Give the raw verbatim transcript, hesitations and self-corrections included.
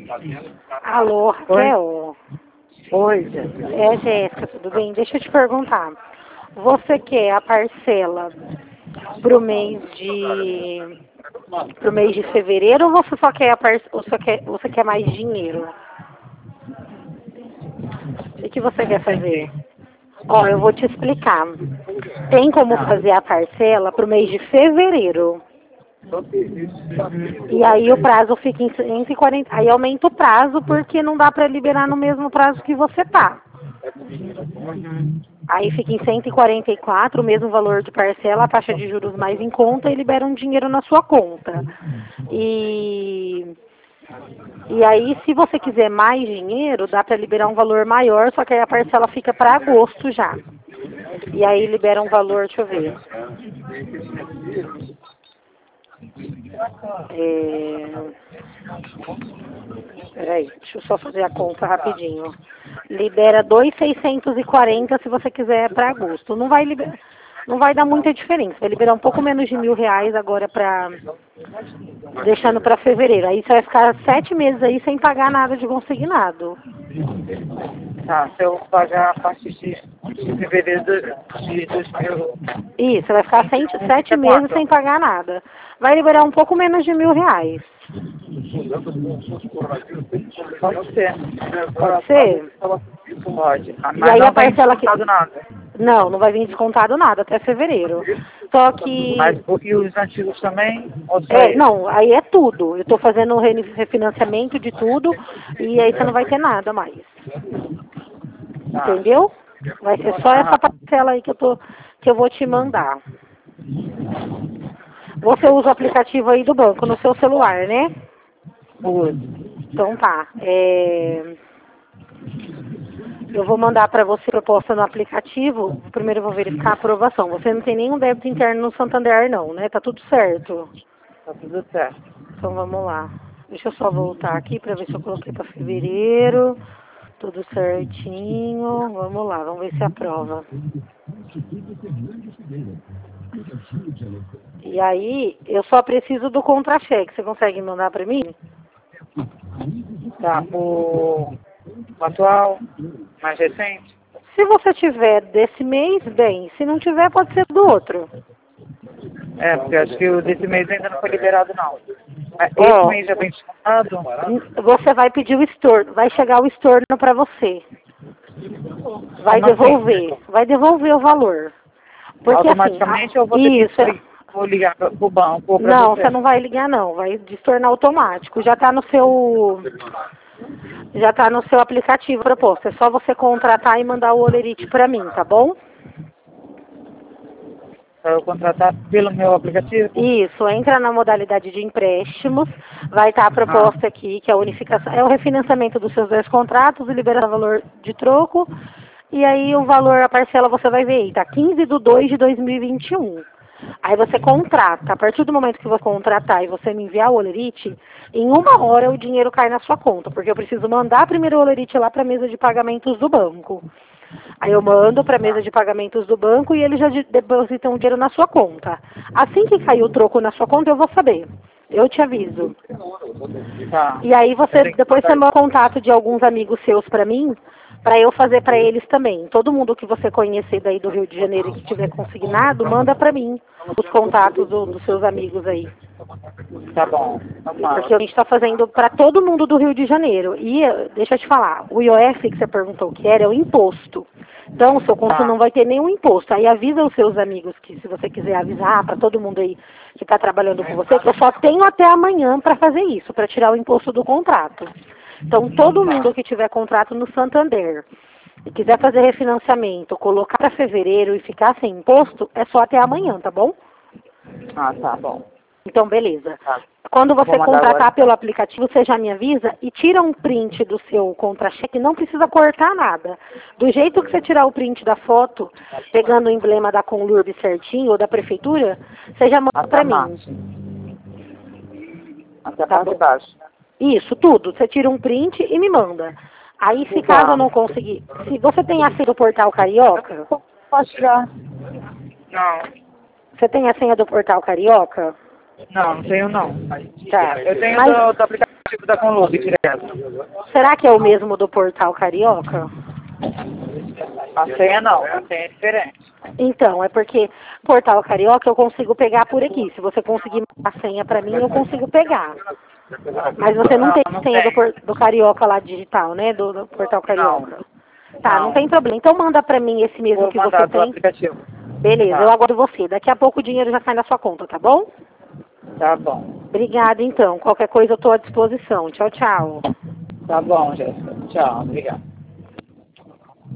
Alô, Raquel? Oi, Jéssica. É, Jéssica, tudo bem? Deixa eu te perguntar. Você quer a parcela pro mês de pro mês de fevereiro ou você só quer a par... ou só quer... você quer mais dinheiro? O que você quer fazer? Ó, eu vou te explicar. Tem como fazer a parcela pro mês de fevereiro. E aí o prazo fica em cento e quarenta. Aí aumenta o prazo porque não dá para liberar no mesmo prazo que você tá. Aí fica em cento e quarenta e quatro, o mesmo valor de parcela, a taxa de juros mais em conta e libera um dinheiro na sua conta. E, e aí, se você quiser mais dinheiro, dá para liberar um valor maior, só que aí a parcela fica para agosto já. E aí libera um valor, deixa eu ver. É... Peraí, deixa eu só fazer a conta rapidinho. Libera dois mil seiscentos e quarenta se você quiser para agosto. Não vai liberar, não vai dar muita diferença. Vai liberar um pouco menos de mil reais agora para deixando para fevereiro. Aí você vai ficar sete meses aí sem pagar nada de consignado. Tá, se eu pagar a partir de, de fevereiro de dois mil. Isso, você vai ficar sem, sete meses sem pagar nada. Vai liberar um pouco menos de mil reais. Pode ser. Pode ser? Pode. E Mas aí não a vem parcela que... descontado nada. Não, não vai vir descontado nada até fevereiro. Só que... Mas e os antigos também? Ou só É, esse? não, aí é tudo. Eu estou fazendo o re- refinanciamento de tudo e aí você não vai ter nada mais. Tá. Entendeu? Vai ser só essa Aham. parcela aí que eu, tô, que eu vou te mandar. Você usa o aplicativo aí do banco no seu celular, né? Uso. Então tá. É... Eu vou mandar para você proposta no aplicativo. Primeiro eu vou verificar a aprovação. Você não tem nenhum débito interno no Santander não, né? Tá tudo certo. Tá tudo certo. Então vamos lá. Deixa eu só voltar aqui para ver se eu coloquei para fevereiro. Tudo certinho. Vamos lá, vamos ver se aprova. E aí, eu só preciso do contra-cheque. Você consegue mandar para mim? Tá, o, o atual, mais recente? Se você tiver desse mês, bem. Se não tiver, pode ser do outro. É, porque acho que o desse mês ainda não foi liberado, não. Mas esse Ó, mês já vem descontado? você vai pedir o estorno. Vai chegar o estorno para você. Vai Como assim? devolver. Vai devolver o valor. Porque assim, Automaticamente a- eu vou ter isso. que li- vou ligar para o banco ou para Não, você? você não vai ligar não. Vai destornar automático. Já está no seu... Já está no seu aplicativo proposto. É só você contratar e mandar o Olerite para mim, tá bom? Para eu contratar pelo meu aplicativo? Isso, entra na modalidade de empréstimos, vai estar a proposta aqui, que é a unificação, é o refinanciamento dos seus dois contratos e liberação do valor de troco, e aí o valor, a parcela você vai ver aí, tá quinze de dois de dois mil e vinte e um. Aí você contrata, a partir do momento que você contratar e você me enviar o Olerite, em uma hora o dinheiro cai na sua conta, porque eu preciso mandar primeiro o Olerite lá para a mesa de pagamentos do banco. Aí eu mando para a mesa de pagamentos do banco e eles já de- depositam o dinheiro na sua conta. Assim que cair o troco na sua conta, eu vou saber. Eu te aviso. Tá. E aí Eu você, tenho que depois você mandar manda contato de alguns amigos seus para mim, para eu fazer para eles também. Todo mundo que você conhecer daí do Rio de Janeiro e que tiver consignado, manda para mim os contatos do- dos seus amigos aí. isso. Tá bom. Vamos lá. Porque a gente está fazendo para todo mundo do Rio de Janeiro. E, eh, deixa eu te falar, o I O F que você perguntou o que era, é o imposto. Então, o seu consumo Tá. não vai ter nenhum imposto. Aí avisa os seus amigos que, se você quiser avisar para todo mundo aí que está trabalhando com você, que eu só tenho até amanhã para fazer isso, para tirar o imposto do contrato. Então, todo mundo que tiver contrato no Santander e quiser fazer refinanciamento, colocar para fevereiro e ficar sem imposto, é só até amanhã, tá bom? Ah, tá bom. Então, beleza. Tá. Quando você Vou mandar contratar agora, pelo então. aplicativo, você já me avisa e tira um print do seu contra-cheque, não precisa cortar nada. Do jeito que você tirar o print da foto, pegando o emblema da Conlurb certinho, ou da prefeitura, você já manda Até pra março. mim. Até a Tá parte bom? de baixo. Isso, tudo. Você tira um print e me manda. Aí, se caso eu não conseguir... Se você tem a senha do Portal Carioca, Pode tirar. Não. você tem a senha do Portal Carioca? Não, não tenho não. Tá. Eu tenho Mas... do, do aplicativo aplicativo da Conlube direto. Será que é o mesmo do Portal Carioca? A senha não, a senha é diferente. Então, é porque Portal Carioca eu consigo pegar por aqui. Se você conseguir a senha pra mim, eu consigo pegar. Mas você não, Não, tem não senha do, tem. por- do Carioca lá digital, né? Do, do Portal Carioca. Não. Tá, não Não. tem problema. Então manda pra mim esse mesmo Vou que você mandar do tem. aplicativo. Beleza, Tá. eu aguardo você. Daqui a pouco o dinheiro já sai na sua conta, tá bom? Tá bom. Obrigada, então. Qualquer coisa eu tô à disposição. Tchau, tchau. Tá bom, Jéssica. Tchau, obrigado.